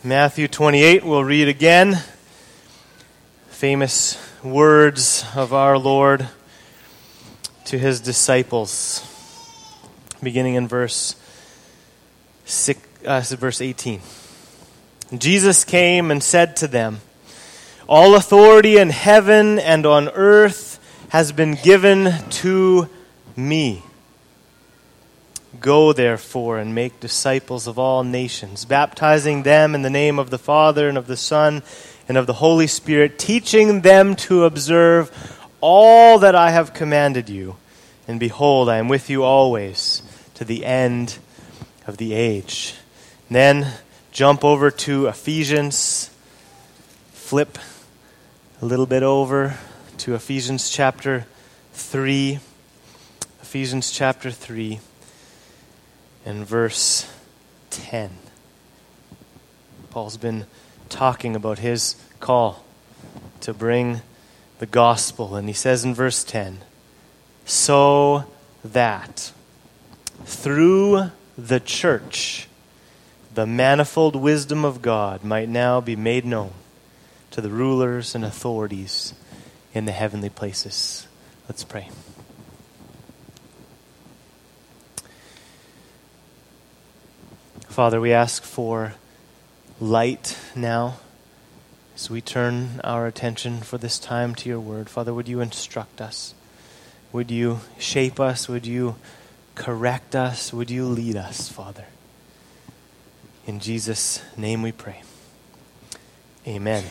Matthew 28, we'll read again. Famous words of our Lord to his disciples, beginning in verse 18. Jesus came and said to them, "All authority in heaven and on earth has been given to me. Go, therefore, and make disciples of all nations, baptizing them in the name of the Father and of the Son and of the Holy Spirit, teaching them to observe all that I have commanded you. And behold, I am with you always to the end of the age." And then jump over to Ephesians. Flip a little bit over to Ephesians chapter 3. Ephesians chapter 3. In verse 10, Paul's been talking about his call to bring the gospel. And he says in verse 10, "So that through the church the manifold wisdom of God might now be made known to the rulers and authorities in the heavenly places." Let's pray. Father, we ask for light now as we turn our attention for this time to your word. Father, would you instruct us? Would you shape us? Would you correct us? Would you lead us, Father? In Jesus' name we pray. Amen.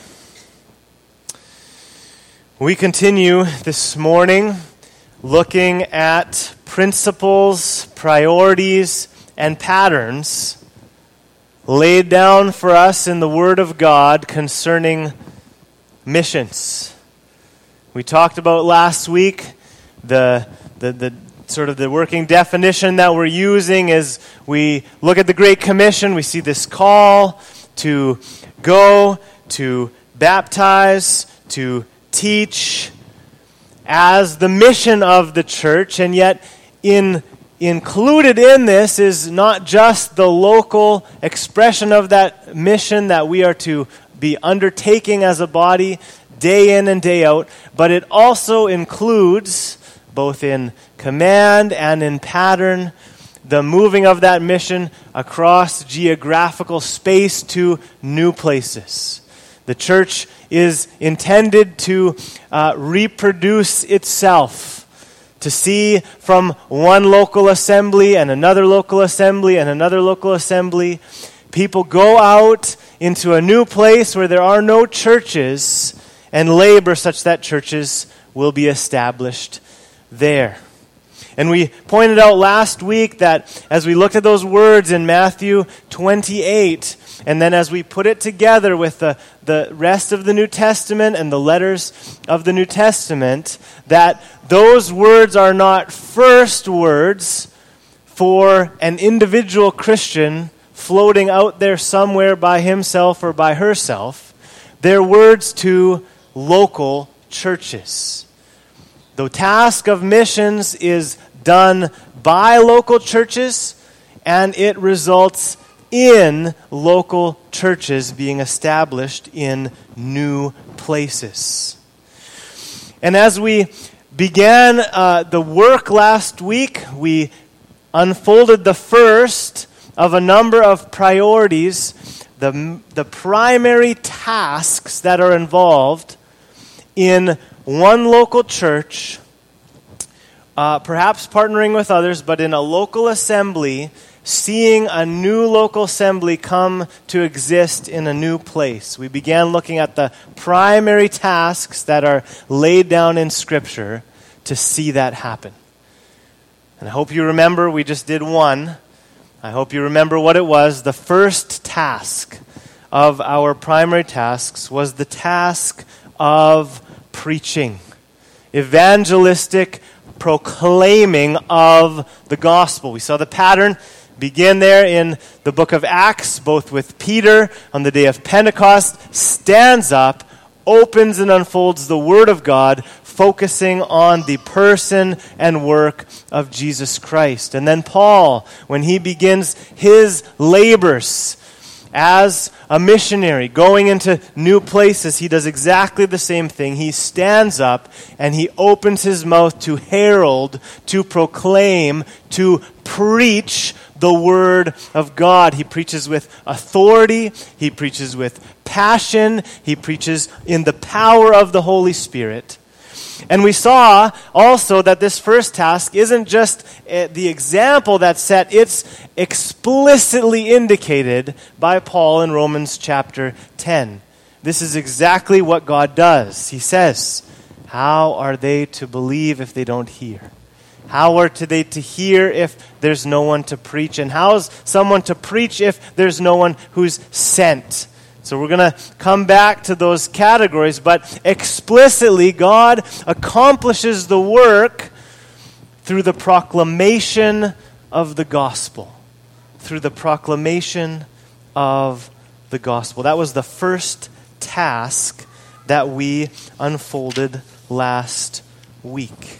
We continue this morning looking at principles, priorities, and patterns laid down for us in the Word of God concerning missions. We talked about last week the sort of the working definition that we're using as we look at the Great Commission. We see this call to go, to baptize, to teach as the mission of the church, and yet included in this is not just the local expression of that mission that we are to be undertaking as a body day in and day out, but it also includes, both in command and in pattern, the moving of that mission across geographical space to new places. The church is intended to reproduce itself, to see from one local assembly and another local assembly and another local assembly, people go out into a new place where there are no churches and labor such that churches will be established there. And we pointed out last week that as we looked at those words in Matthew 28, and then as we put it together with the rest of the New Testament and the letters of the New Testament, that those words are not first words for an individual Christian floating out there somewhere by himself or by herself. They're words to local churches. The task of missions is done by local churches, and it results in local churches being established in new places. And as we began the work last week, we unfolded the first of a number of priorities, the primary tasks that are involved in one local church, perhaps partnering with others, but in a local assembly, seeing a new local assembly come to exist in a new place. We began looking at the primary tasks that are laid down in Scripture to see that happen. And I hope you remember, we just did one. I hope you remember what it was. The first task of our primary tasks was the task of preaching, evangelistic proclaiming of the gospel. We saw the pattern begin there in the book of Acts, both with Peter on the day of Pentecost, stands up, opens and unfolds the Word of God, focusing on the person and work of Jesus Christ. And then Paul, when he begins his labors as a missionary going into new places, he does exactly the same thing. He stands up and he opens his mouth to herald, to proclaim, to preach the word of God. He preaches with authority. He preaches with passion. He preaches in the power of the Holy Spirit. And we saw also that this first task isn't just the example that's set, it's explicitly indicated by Paul in Romans chapter 10. This is exactly what God does. He says, how are they to believe if they don't hear? How are they to hear if there's no one to preach? And how is someone to preach if there's no one who's sent? So we're going to come back to those categories, but explicitly God accomplishes the work through the proclamation of the gospel. Through the proclamation of the gospel. That was the first task that we unfolded last week.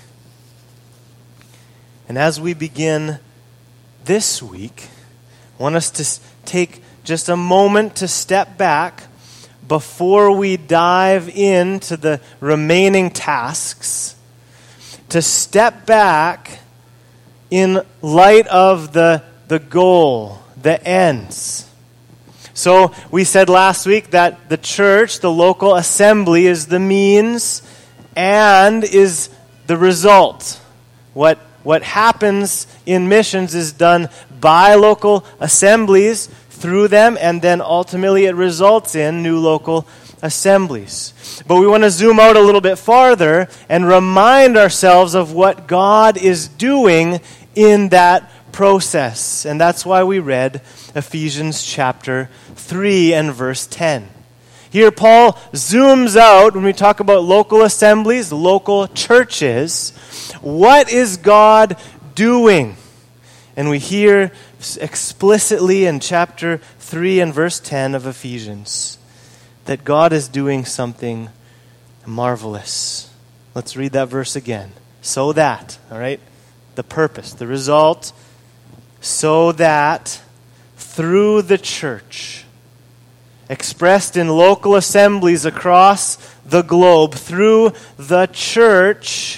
And as we begin this week, I want us to take just a moment to step back before we dive into the remaining tasks, to step back in light of the goal, the ends. So we said last week that the church, the local assembly, is the means and is the result. What happens in missions is done by local assemblies, through them, and then ultimately it results in new local assemblies. But we want to zoom out a little bit farther and remind ourselves of what God is doing in that process. And that's why we read Ephesians chapter 3 and verse 10. Here Paul zooms out when we talk about local assemblies, local churches. What is God doing? And we hear explicitly in chapter 3 and verse 10 of Ephesians that God is doing something marvelous. Let's read that verse again. So that, all right, the purpose, the result, so that through the church, expressed in local assemblies across the globe, through the church,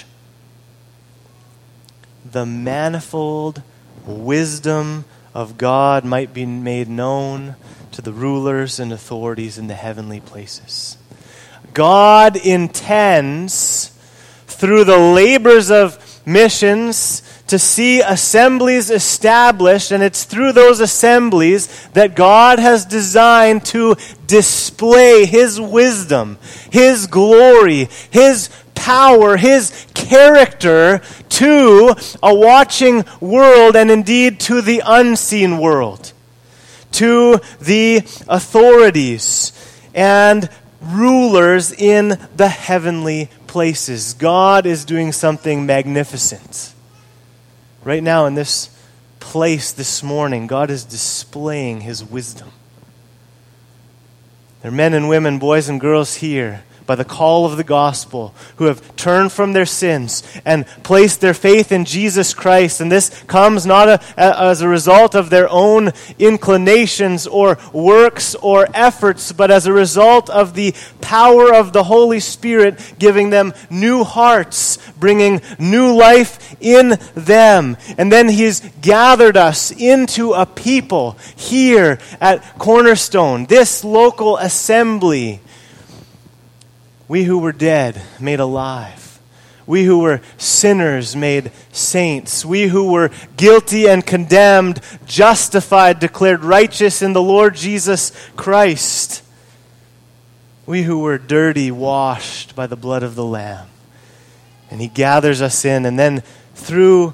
the manifold wisdom of God might be made known to the rulers and authorities in the heavenly places. God intends, through the labors of missions, to see assemblies established, and it's through those assemblies that God has designed to display His wisdom, His glory, His power, His character to a watching world, and indeed to the unseen world, to the authorities and rulers in the heavenly places. God is doing something magnificent. Right now in this place this morning, God is displaying His wisdom. There are men and women, boys and girls here, by the call of the gospel, who have turned from their sins and placed their faith in Jesus Christ. And this comes not as a result of their own inclinations or works or efforts, but as a result of the power of the Holy Spirit giving them new hearts, bringing new life in them. And then He's gathered us into a people here at Cornerstone, this local assembly. We who were dead, made alive. We who were sinners, made saints. We who were guilty and condemned, justified, declared righteous in the Lord Jesus Christ. We who were dirty, washed by the blood of the Lamb. And He gathers us in, and then through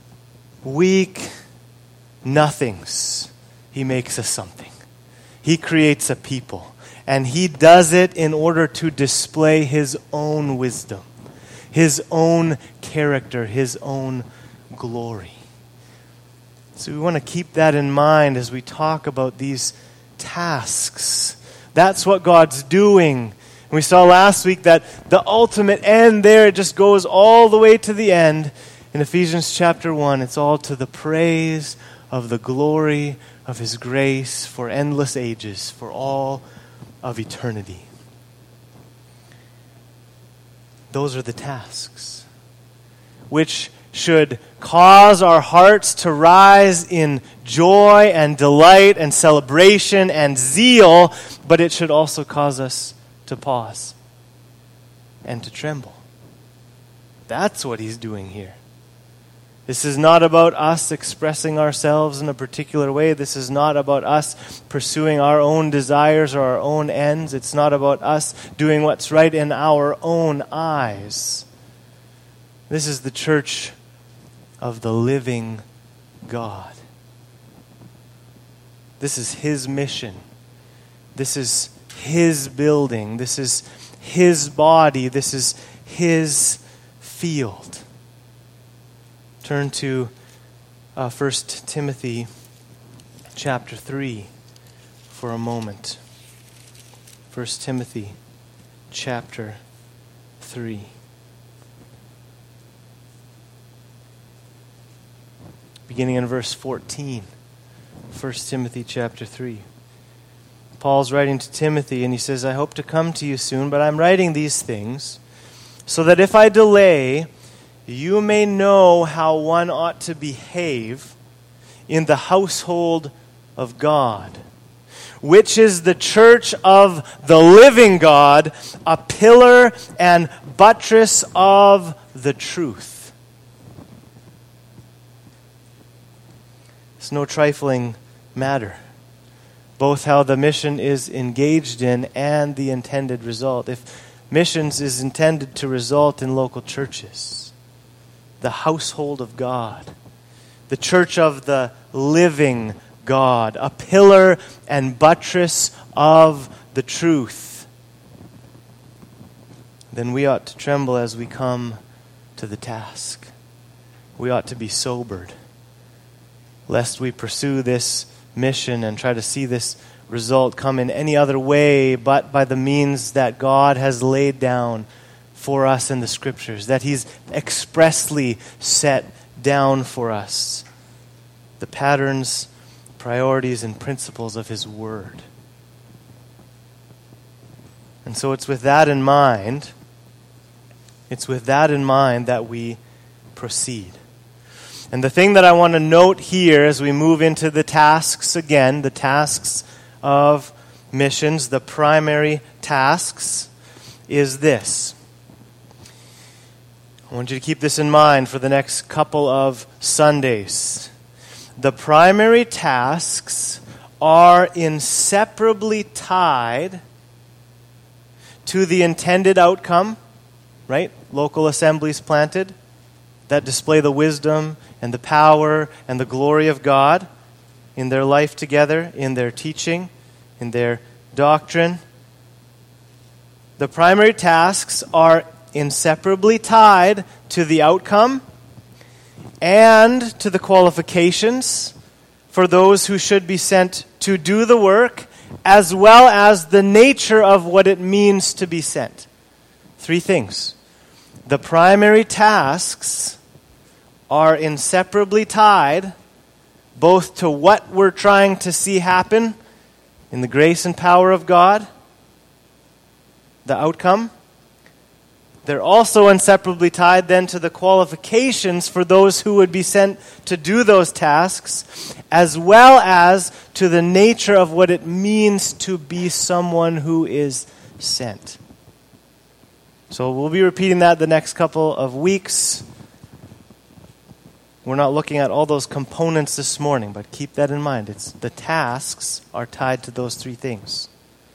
weak nothings, He makes us something. He creates a people. And He does it in order to display His own wisdom, His own character, His own glory. So we want to keep that in mind as we talk about these tasks. That's what God's doing. We saw last week that the ultimate end there, it just goes all the way to the end. In Ephesians chapter 1, it's all to the praise of the glory of his grace for endless ages, for all of eternity. Those are the tasks which should cause our hearts to rise in joy and delight and celebration and zeal, but it should also cause us to pause and to tremble. That's what he's doing here. This is not about us expressing ourselves in a particular way. This is not about us pursuing our own desires or our own ends. It's not about us doing what's right in our own eyes. This is the church of the living God. This is his mission. This is his building. This is his body. This is his field. Turn to 1 Timothy chapter 3 for a moment. 1 Timothy chapter 3. Beginning in verse 14. 1 Timothy chapter 3. Paul's writing to Timothy and he says, I hope to come to you soon, but I'm writing these things so that if I delay, you may know how one ought to behave in the household of God, which is the church of the living God, a pillar and buttress of the truth. It's no trifling matter, both how the mission is engaged in and the intended result. If missions is intended to result in local churches, the household of God, the church of the living God, a pillar and buttress of the truth, then we ought to tremble as we come to the task. We ought to be sobered, lest we pursue this mission and try to see this result come in any other way but by the means that God has laid down for us in the Scriptures, that he's expressly set down for us. The patterns, priorities, and principles of his word. And so it's with that in mind, that we proceed. And the thing that I want to note here as we move into the tasks again, the tasks of missions, the primary tasks, is this. I want you to keep this in mind for the next couple of Sundays. The primary tasks are inseparably tied to the intended outcome, right? Local assemblies planted that display the wisdom and the power and the glory of God in their life together, in their teaching, in their doctrine. The primary tasks are inseparably tied to the outcome and to the qualifications for those who should be sent to do the work, as well as the nature of what it means to be sent. Three things. The primary tasks are inseparably tied both to what we're trying to see happen in the grace and power of God, the outcome. They're also inseparably tied then to the qualifications for those who would be sent to do those tasks, as well as to the nature of what it means to be someone who is sent. So we'll be repeating that the next couple of weeks. We're not looking at all those components this morning, but keep that in mind. The tasks are tied to those three things.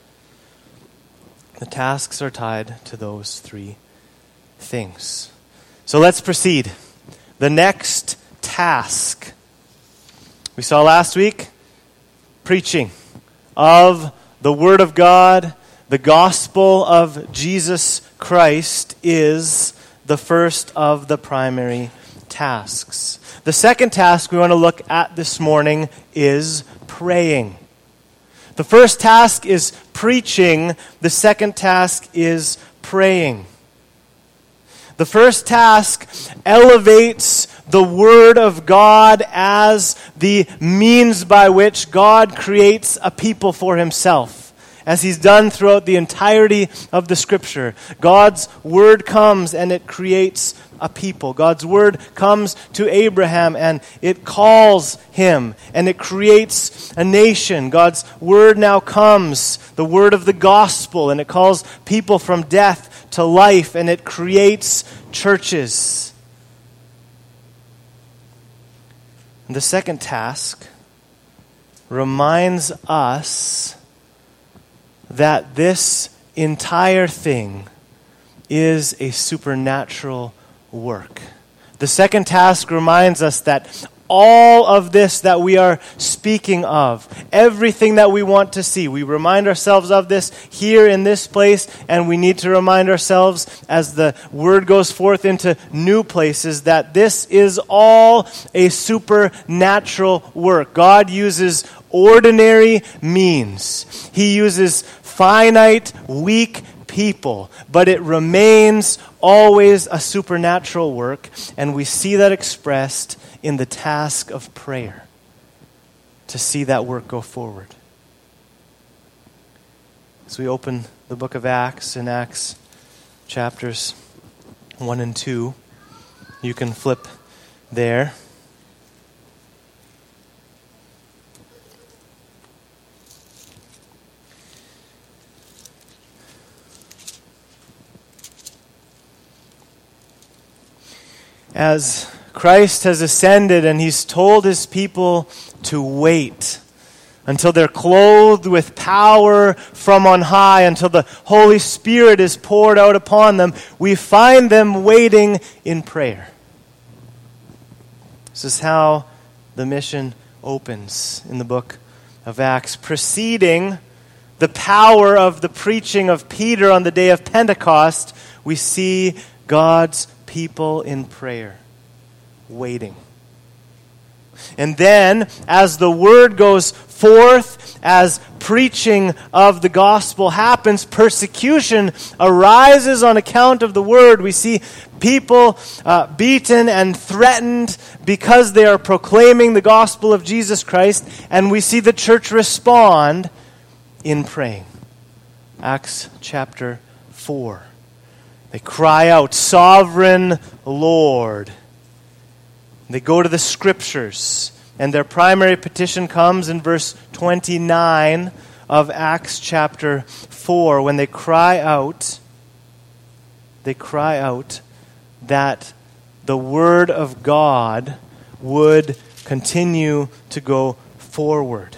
The tasks are tied to those three things. So let's proceed. The next task. We saw last week preaching of the Word of God. The gospel of Jesus Christ is the first of the primary tasks. The second task we want to look at this morning is praying. The first task is preaching. The second task is praying. The first task elevates the Word of God as the means by which God creates a people for himself, as he's done throughout the entirety of the Scripture. God's Word comes and it creates a people. God's Word comes to Abraham and it calls him and it creates a nation. God's Word now comes, the Word of the gospel, and it calls people from death to life and it creates churches. And the second task reminds us that this entire thing is a supernatural work. The second task reminds us that all of this that we are speaking of, everything that we want to see, we remind ourselves of this here in this place, and we need to remind ourselves as the word goes forth into new places that this is all a supernatural work. God uses ordinary means. He uses finite, weak people, but it remains always a supernatural work, and we see that expressed in the task of prayer to see that work go forward. As we open the book of Acts, in Acts chapters 1 and 2, you can flip there. As Christ has ascended and he's told his people to wait until they're clothed with power from on high, until the Holy Spirit is poured out upon them, we find them waiting in prayer. This is how the mission opens in the book of Acts. Preceding the power of the preaching of Peter on the day of Pentecost, we see God's people in prayer, waiting. And then, as the word goes forth, as preaching of the gospel happens, persecution arises on account of the word. We see people beaten and threatened because they are proclaiming the gospel of Jesus Christ, and we see the church respond in praying. Acts chapter 4. They cry out, "Sovereign Lord." They go to the Scriptures, and their primary petition comes in verse 29 of Acts chapter 4, when they cry out that the Word of God would continue to go forward.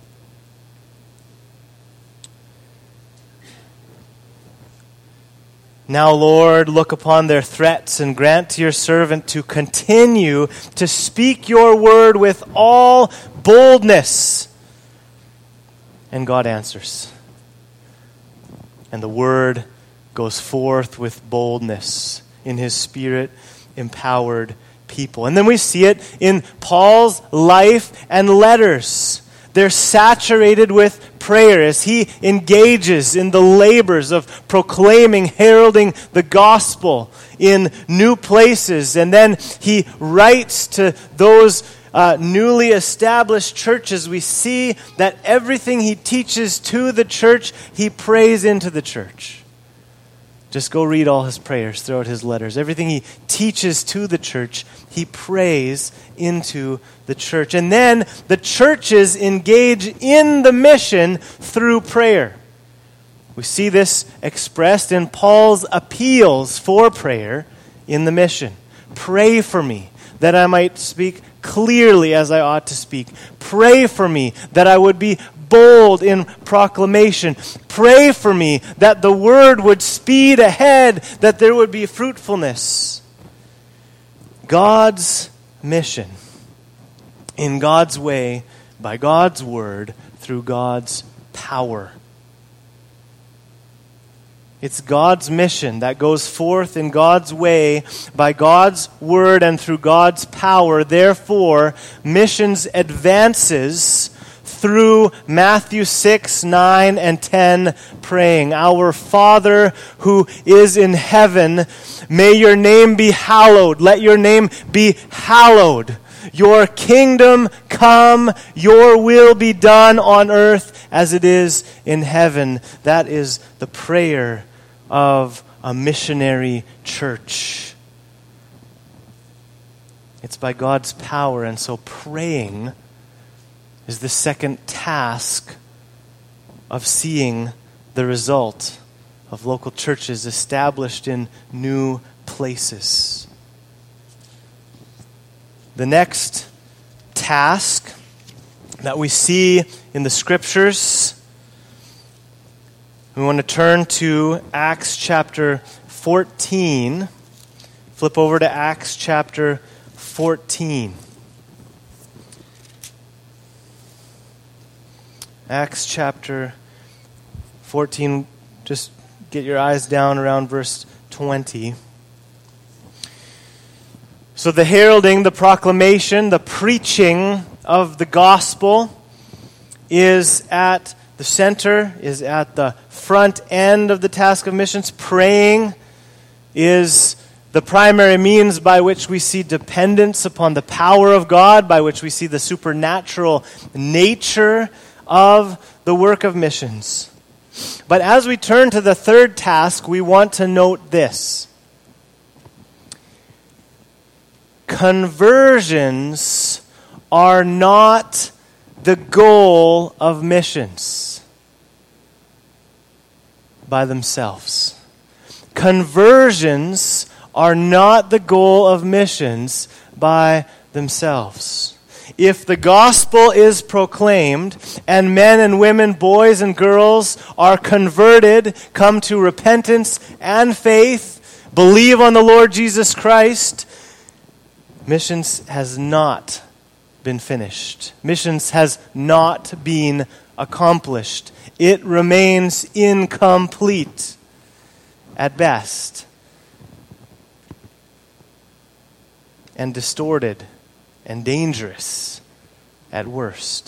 Now, Lord, look upon their threats and grant to your servant to continue to speak your word with all boldness. And God answers. And the word goes forth with boldness in his Spirit-empowered people. And then we see it in Paul's life and letters. They're saturated with prayer as he engages in the labors of proclaiming, heralding the gospel in new places. And then he writes to those newly established churches. We see that everything he teaches to the church, he prays into the church. Just go read all his prayers throughout his letters. Everything he teaches to the church, he prays into the church. And then the churches engage in the mission through prayer. We see this expressed in Paul's appeals for prayer in the mission. Pray for me that I might speak clearly as I ought to speak. Pray for me that I would be bold in proclamation. Pray for me that the word would speed ahead, that there would be fruitfulness. God's mission, in God's way, by God's word, through God's power. It's God's mission that goes forth in God's way, by God's word and through God's power. Therefore, missions advances through Matthew 6, 9, and 10, praying, Our Father who is in heaven, may your name be hallowed. Let your name be hallowed. Your kingdom come, your will be done on earth as it is in heaven. That is the prayer of a missionary church. It's by God's power, and so praying is the second task of seeing the result of local churches established in new places. The next task that we see in the Scriptures, we want to turn to Acts chapter 14. Flip over to Acts chapter 14. Acts chapter 14, just get your eyes down around verse 20. So the heralding, the proclamation, the preaching of the gospel is at the center, is at the front end of the task of missions. Praying is the primary means by which we see dependence upon the power of God, by which we see the supernatural nature of the work of missions. But as we turn to the third task, we want to note this. Conversions are not the goal of missions by themselves. Conversions are not the goal of missions by themselves. If the gospel is proclaimed and men and women, boys and girls are converted, come to repentance and faith, believe on the Lord Jesus Christ, missions has not been finished. Missions has not been accomplished. It remains incomplete at best and distorted and dangerous at worst.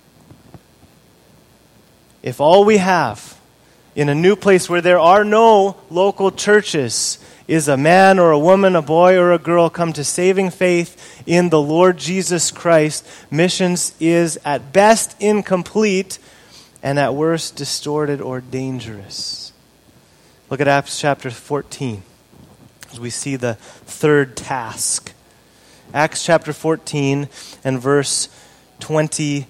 If all we have in a new place where there are no local churches is a man or a woman, a boy or a girl come to saving faith in the Lord Jesus Christ, missions is at best incomplete and at worst distorted or dangerous. Look at Acts chapter 14 as we see the third task. Acts chapter 14 and verse 20.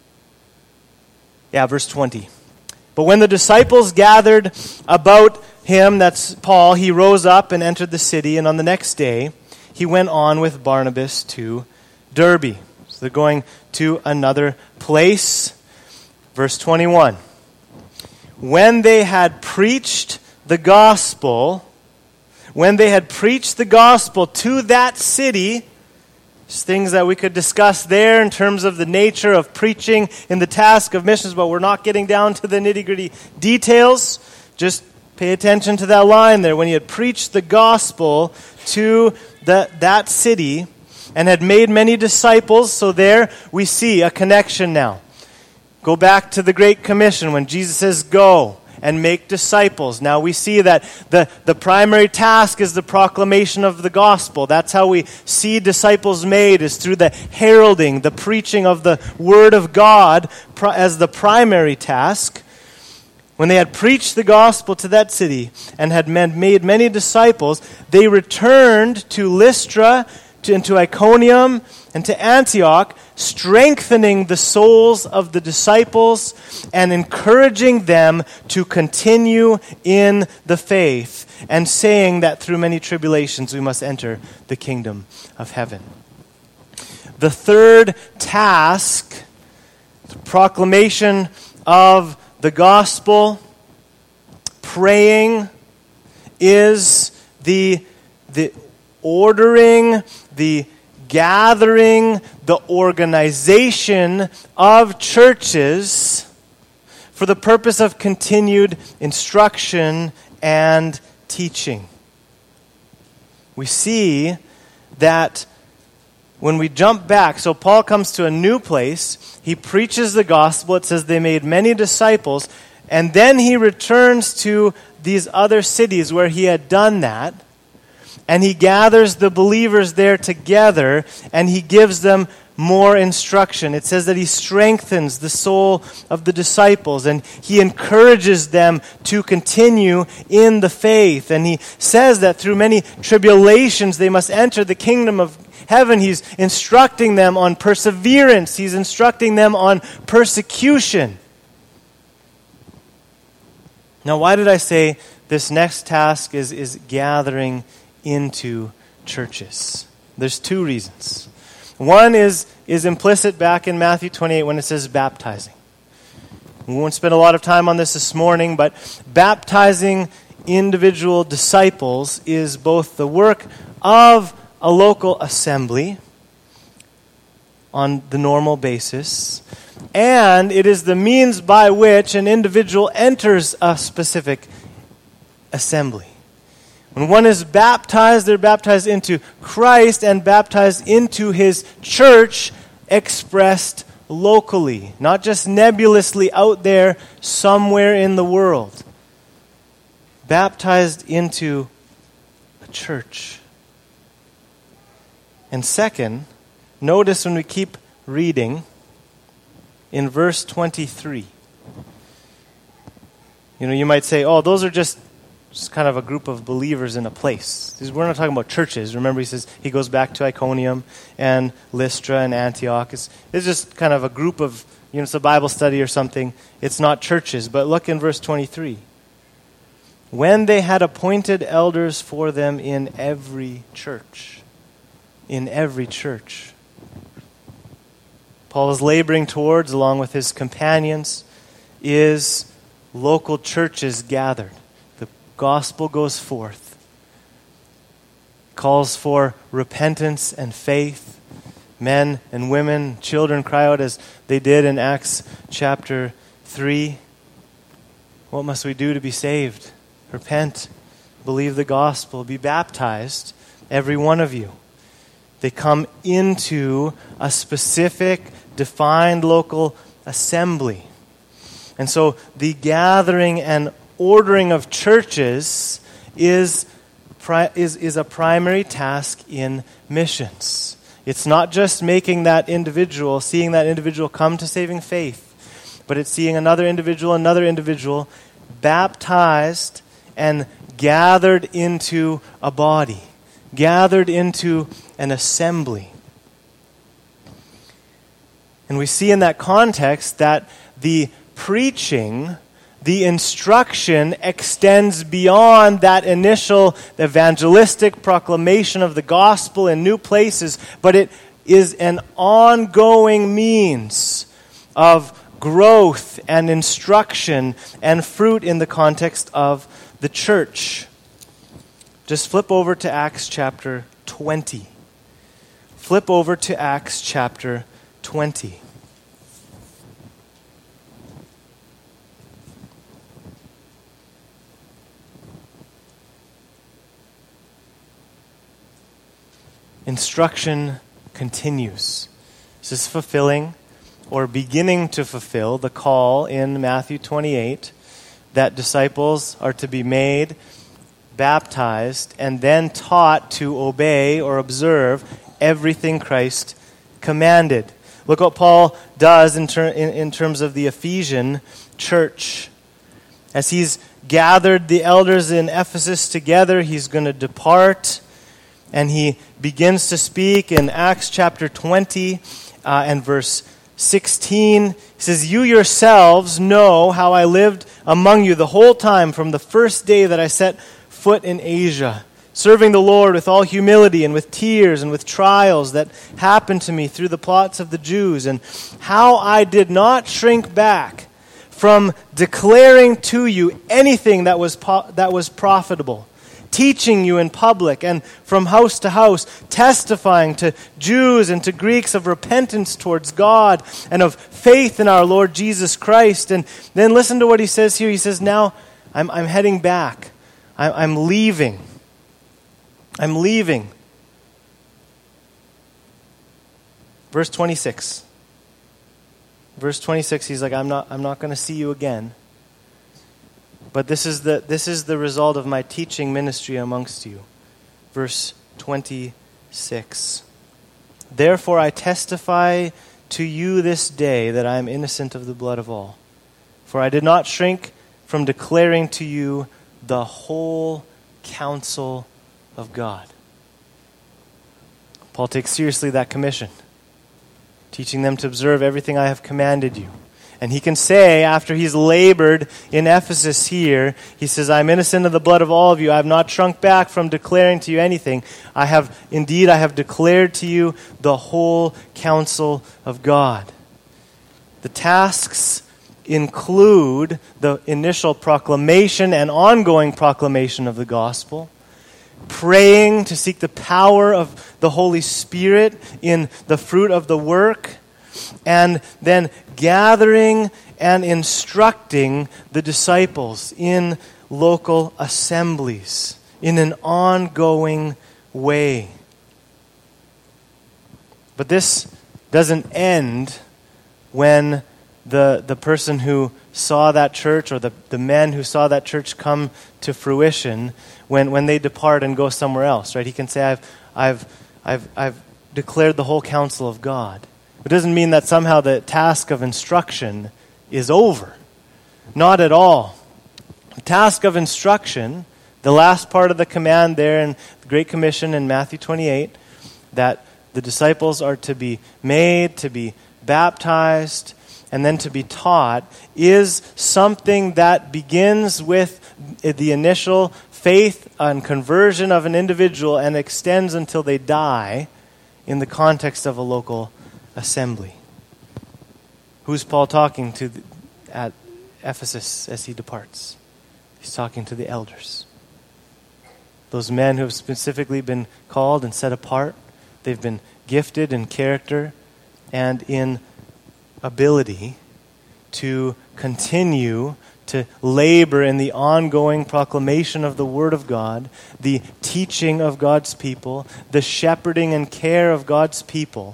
Verse 20. But when the disciples gathered about him, that's Paul, he rose up and entered the city, and on the next day he went on with Barnabas to Derbe. So they're going to another place. Verse 21. When they had preached the gospel to that city, there's things that we could discuss there in terms of the nature of preaching in the task of missions, but we're not getting down to the nitty-gritty details. Just pay attention to that line there. When he had preached the gospel to that city and had made many disciples, so there we see a connection now. Go back to the Great Commission when Jesus says, go and make disciples. Now we see that the primary task is the proclamation of the gospel. That's how we see disciples made, is through the heralding, the preaching of the word of God as the primary task. When they had preached the gospel to that city and had made many disciples, they returned to Lystra, to Iconium, and to Antioch, strengthening the souls of the disciples and encouraging them to continue in the faith, and saying that through many tribulations we must enter the kingdom of heaven. The third task, the proclamation of the gospel, praying, is the ordering, the gathering, the organization of churches for the purpose of continued instruction and teaching. We see that when we jump back, so Paul comes to a new place, he preaches the gospel, it says they made many disciples, and then he returns to these other cities where he had done that, and he gathers the believers there together, and he gives them more instruction. It says that he strengthens the soul of the disciples, and he encourages them to continue in the faith. And he says that through many tribulations they must enter the kingdom of heaven. He's instructing them on perseverance. He's instructing them on persecution. Now, why did I say this next task is gathering into churches? There's two reasons. One is implicit back in Matthew 28 when it says baptizing. We won't spend a lot of time on this morning, but baptizing individual disciples is both the work of a local assembly on the normal basis, and it is the means by which an individual enters a specific assembly. When one is baptized, they're baptized into Christ and baptized into his church, expressed locally, not just nebulously out there somewhere in the world. Baptized into a church. And second, notice when we keep reading in verse 23. You might say, oh, those are just kind of a group of believers in a place. We're not talking about churches. Remember, he goes back to Iconium and Lystra and Antioch. It's just kind of a group of, it's a Bible study or something. It's not churches. But look in verse 23. When they had appointed elders for them in every church. In every church. Paul is laboring towards, along with his companions, is local churches gathered. Gospel goes forth, calls for repentance and faith. Men and women, children cry out as they did in Acts chapter 3. What must we do to be saved? Repent, believe the gospel, be baptized, every one of you. They come into a specific, defined local assembly. And so the gathering and ordering of churches is a primary task in missions. It's not just making that individual, seeing that individual come to saving faith, but it's seeing another individual baptized and gathered into a body, gathered into an assembly. And we see in that context that the preaching, the instruction extends beyond that initial evangelistic proclamation of the gospel in new places, but it is an ongoing means of growth and instruction and fruit in the context of the church. Just flip over to Acts chapter 20. Flip over to Acts chapter 20. Instruction continues. This is fulfilling or beginning to fulfill the call in Matthew 28 that disciples are to be made, baptized, and then taught to obey or observe everything Christ commanded. Look what Paul does in terms of the Ephesian church. As he's gathered the elders in Ephesus together, he's going to depart. And he begins to speak in Acts chapter 20 and verse 16. He says, "You yourselves know how I lived among you the whole time from the first day that I set foot in Asia, serving the Lord with all humility and with tears and with trials that happened to me through the plots of the Jews, and how I did not shrink back from declaring to you anything that was profitable, teaching you in public and from house to house, testifying to Jews and to Greeks of repentance towards God and of faith in our Lord Jesus Christ." And then listen to what he says here. He says, now I'm heading back. I'm leaving. I'm leaving. Verse 26. Verse 26, he's like, I'm not going to see you again. But this is the result of my teaching ministry amongst you. Verse 26. Therefore I testify to you this day that I am innocent of the blood of all. For I did not shrink from declaring to you the whole counsel of God. Paul takes seriously that commission, teaching them to observe everything I have commanded you. And he can say, after he's labored in Ephesus here, he says, I'm innocent of the blood of all of you. I have not shrunk back from declaring to you anything. I have declared to you the whole counsel of God. The tasks include the initial proclamation and ongoing proclamation of the gospel, praying to seek the power of the Holy Spirit in the fruit of the work, and then gathering and instructing the disciples in local assemblies in an ongoing way. But this doesn't end when the person who saw that church, or the men who saw that church come to fruition, when they depart and go somewhere else, right? He can say, I've declared the whole counsel of God. It doesn't mean that somehow the task of instruction is over. Not at all. The task of instruction, the last part of the command there in the Great Commission in Matthew 28, that the disciples are to be made, to be baptized, and then to be taught, is something that begins with the initial faith and conversion of an individual and extends until they die in the context of a local assembly. Who's Paul talking to at Ephesus as he departs? He's talking to the elders. Those men who have specifically been called and set apart. They've been gifted in character and in ability to continue to labor in the ongoing proclamation of the Word of God, the teaching of God's people, the shepherding and care of God's people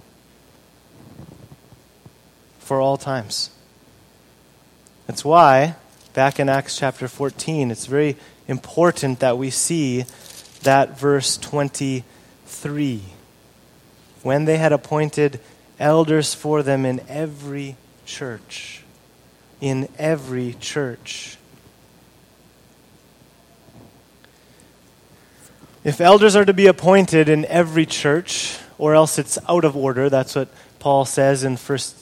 for all times. That's why, back in Acts chapter 14, it's very important that we see that verse 23. When they had appointed elders for them in every church. In every church. If elders are to be appointed in every church, or else it's out of order, that's what Paul says in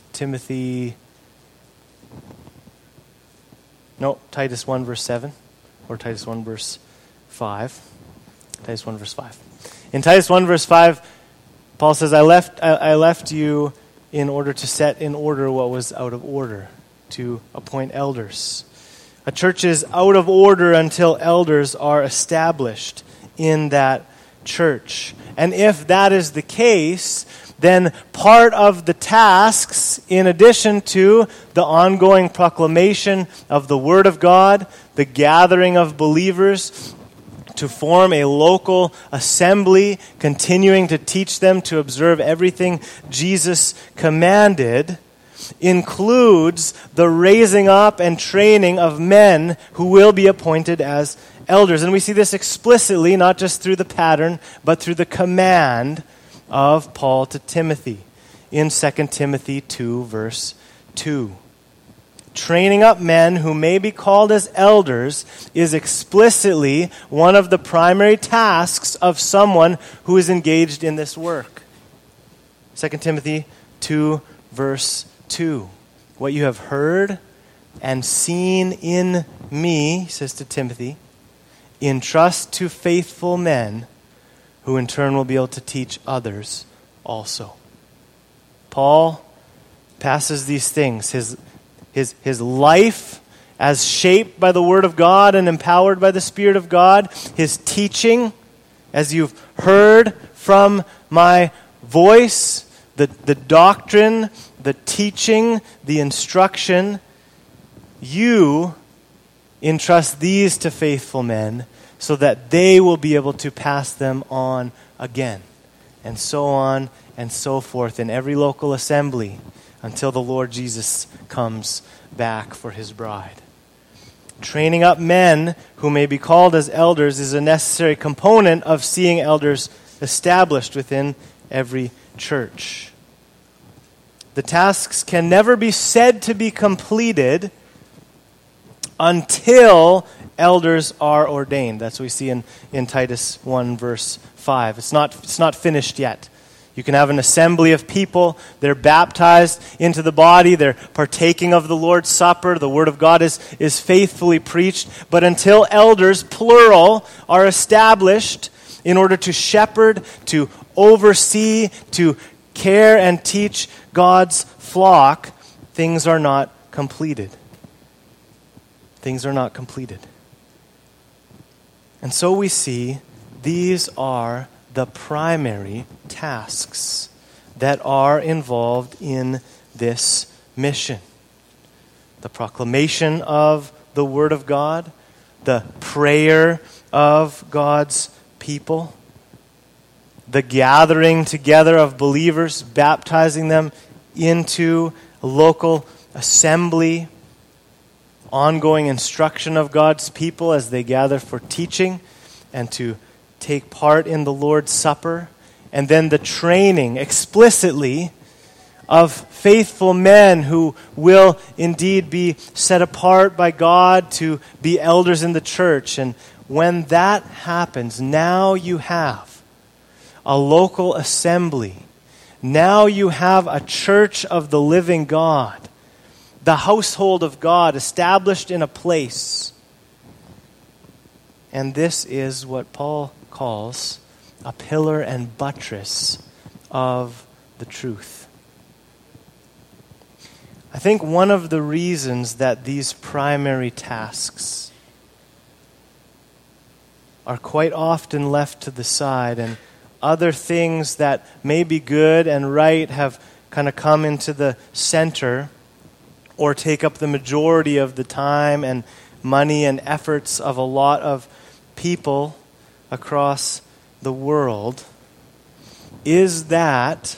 Titus 1 verse 7, or Titus 1 verse 5. Titus 1 verse 5. In Titus 1 verse 5, Paul says, I left you in order to set in order what was out of order, to appoint elders. A church is out of order until elders are established in that church. And if that is the case, then part of the tasks, in addition to the ongoing proclamation of the Word of God, the gathering of believers, to form a local assembly, continuing to teach them to observe everything Jesus commanded, includes the raising up and training of men who will be appointed as elders. And we see this explicitly, not just through the pattern, but through the command of Paul to Timothy in 2 Timothy 2, verse 2. Training up men who may be called as elders is explicitly one of the primary tasks of someone who is engaged in this work. 2 Timothy 2, verse 2. What you have heard and seen in me, he says to Timothy, entrust to faithful men who in turn will be able to teach others also. Paul passes these things, his life as shaped by the Word of God and empowered by the Spirit of God, his teaching, as you've heard from my voice, the doctrine, the teaching, the instruction, you entrust these to faithful men so that they will be able to pass them on again and so on and so forth in every local assembly until the Lord Jesus comes back for his bride. Training up men who may be called as elders is a necessary component of seeing elders established within every church. The tasks can never be said to be completed until elders are ordained. That's what we see in Titus 1 verse 5. It's not finished yet. You can have an assembly of people, they're baptized into the body, they're partaking of the Lord's Supper, the Word of God is faithfully preached, but until elders, plural, are established in order to shepherd, to oversee, to care and teach God's flock, things are not completed. Things are not completed. And so we see these are the primary tasks that are involved in this mission. The proclamation of the Word of God, the prayer of God's people, the gathering together of believers, baptizing them into a local assembly, ongoing instruction of God's people as they gather for teaching and to take part in the Lord's Supper, and then the training explicitly of faithful men who will indeed be set apart by God to be elders in the church. And when that happens, now you have a local assembly. Now you have a church of the living God, the household of God established in a place. And this is what Paul calls a pillar and buttress of the truth. I think one of the reasons that these primary tasks are quite often left to the side and other things that may be good and right have kind of come into the center or take up the majority of the time and money and efforts of a lot of people across the world, is that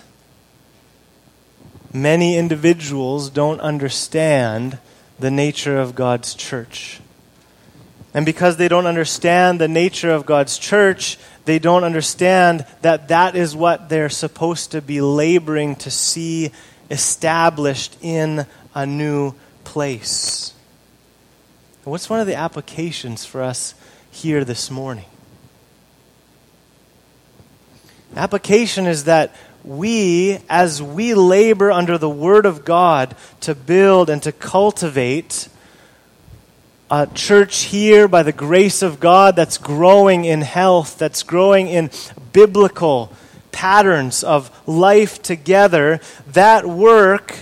many individuals don't understand the nature of God's church. And because they don't understand the nature of God's church, they don't understand that that is what they're supposed to be laboring to see established in a new place. What's one of the applications for us here this morning? Application is that we, as we labor under the Word of God to build and to cultivate a church here by the grace of God that's growing in health, that's growing in biblical patterns of life together, that work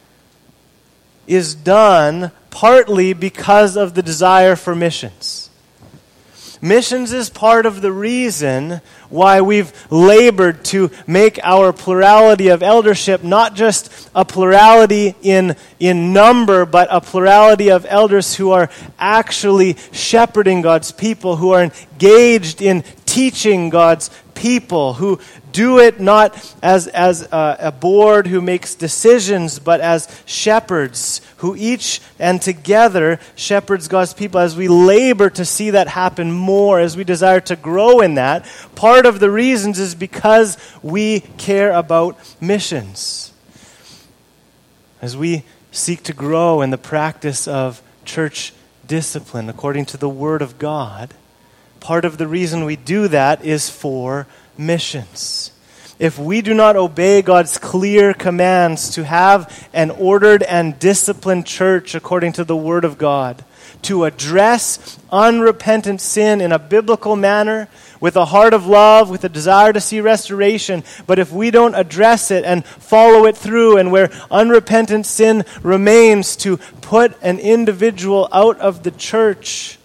is done partly because of the desire for missions. Missions is part of the reason why we've labored to make our plurality of eldership not just a plurality in number, but a plurality of elders who are actually shepherding God's people, who are engaged in teaching God's people, who do it not as a board who makes decisions, but as shepherds who each and together shepherds God's people. As we labor to see that happen more, as we desire to grow in that, part of the reasons is because we care about missions. As we seek to grow in the practice of church discipline according to the Word of God, part of the reason we do that is for missions. If we do not obey God's clear commands to have an ordered and disciplined church according to the Word of God, to address unrepentant sin in a biblical manner, with a heart of love, with a desire to see restoration, but if we don't address it and follow it through, and where unrepentant sin remains, to put an individual out of the church,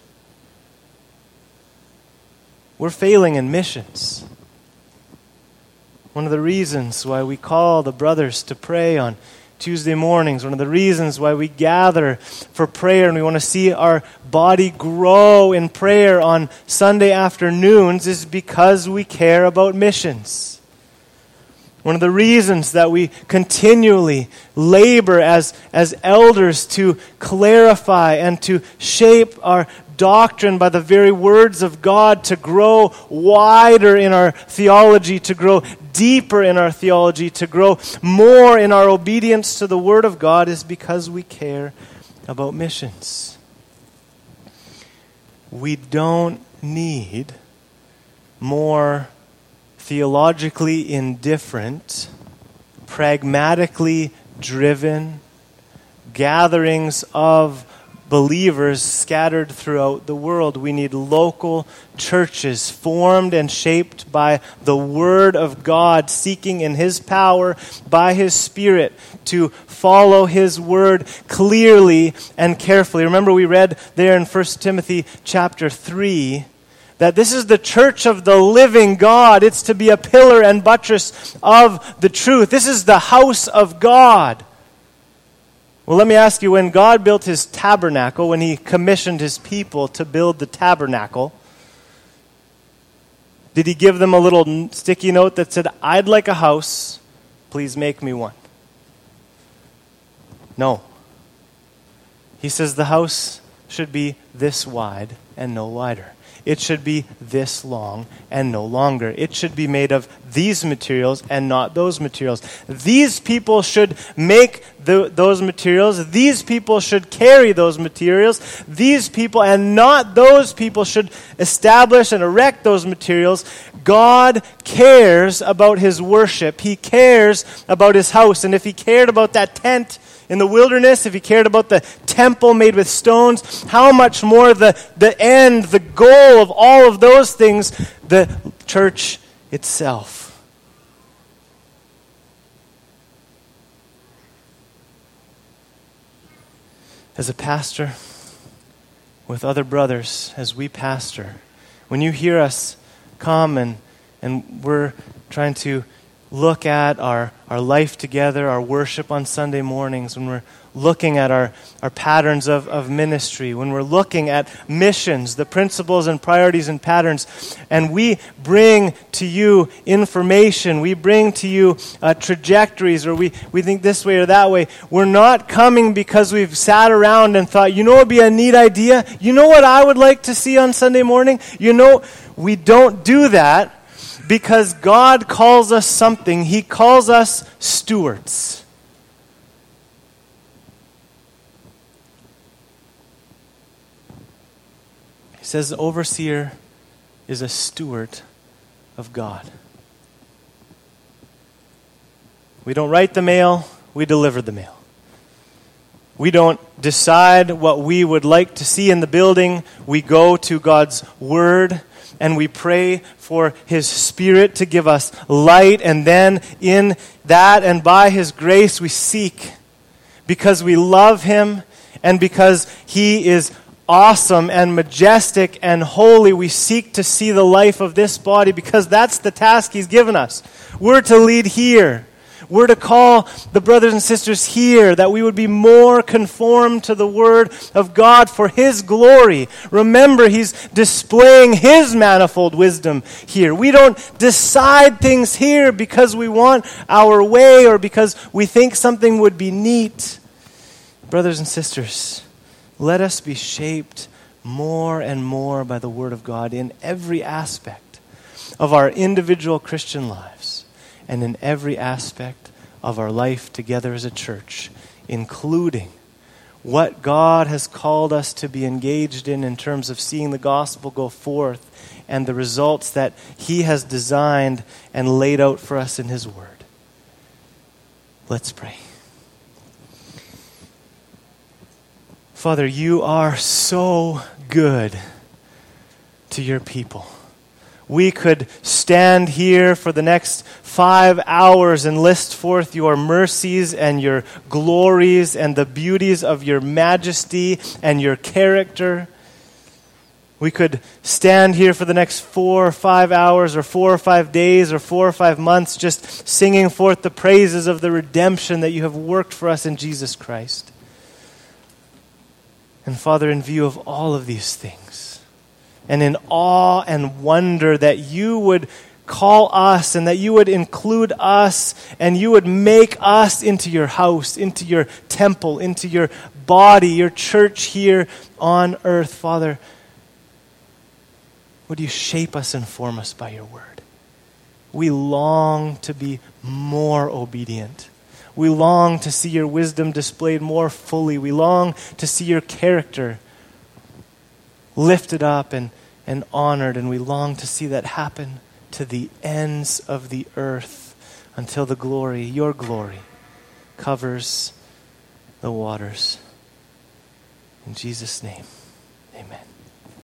we're failing in missions. One of the reasons why we call the brothers to pray on Tuesday mornings, one of the reasons why we gather for prayer and we want to see our body grow in prayer on Sunday afternoons is because we care about missions. One of the reasons that we continually labor as elders to clarify and to shape our doctrine by the very words of God, to grow wider in our theology, to grow deeper in our theology, to grow more in our obedience to the Word of God, is because we care about missions. We don't need more theologically indifferent, pragmatically driven gatherings of believers scattered throughout the world. We need local churches formed and shaped by the Word of God, seeking in His power, by His Spirit, to follow His Word clearly and carefully. Remember, we read there in 1 Timothy chapter 3, that this is the church of the living God. It's to be a pillar and buttress of the truth. This is the house of God. Well, let me ask you, when God built His tabernacle, when He commissioned His people to build the tabernacle, did He give them a little sticky note that said, "I'd like a house, please make me one"? No. He says the house should be this wide and no wider. It should be this long and no longer. It should be made of these materials and not those materials. These people should make those materials. These people should carry those materials. These people and not those people should establish and erect those materials. God cares about His worship. He cares about His house. And if He cared about that tent in the wilderness, if He cared about the temple made with stones, how much more the end, the goal of all of those things, the church itself. As a pastor, with other brothers, as we pastor, when you hear us come and we're trying to look at our life together, our worship on Sunday mornings, when we're looking at our patterns of ministry, when we're looking at missions, the principles and priorities and patterns, and we bring to you information, we bring to you trajectories, or we think this way or that way, we're not coming because we've sat around and thought, you know what would be a neat idea? You know what I would like to see on Sunday morning? You know, we don't do that. Because God calls us something. He calls us stewards. He says the overseer is a steward of God. We don't write the mail, we deliver the mail. We don't decide what we would like to see in the building. We go to God's Word and we pray for His Spirit to give us light. And then in that and by His grace we seek. Because we love Him and because He is awesome and majestic and holy, we seek to see the life of this body because that's the task He's given us. We're to lead here. We're to call the brothers and sisters here that we would be more conformed to the Word of God for His glory. Remember, He's displaying His manifold wisdom here. We don't decide things here because we want our way or because we think something would be neat. Brothers and sisters, let us be shaped more and more by the Word of God in every aspect of our individual Christian lives. And in every aspect of our life together as a church, including what God has called us to be engaged in terms of seeing the gospel go forth and the results that He has designed and laid out for us in His Word. Let's pray. Father, You are so good to Your people. We could stand here for the next 5 hours and list forth Your mercies and Your glories and the beauties of Your majesty and Your character. We could stand here for the next 4 or 5 hours or 4 or 5 days or 4 or 5 months just singing forth the praises of the redemption that You have worked for us in Jesus Christ. And Father, in view of all of these things, and in awe and wonder that You would call us and that you would include us and you would make us into your house, into your temple, into your body, your church here on earth. Father, would you shape us and form us by your word? We long to be more obedient. We long to see your wisdom displayed more fully. We long to see your character lifted up and honored, and we long to see that happen to the ends of the earth until the glory, your glory, covers the waters. In Jesus' name, amen.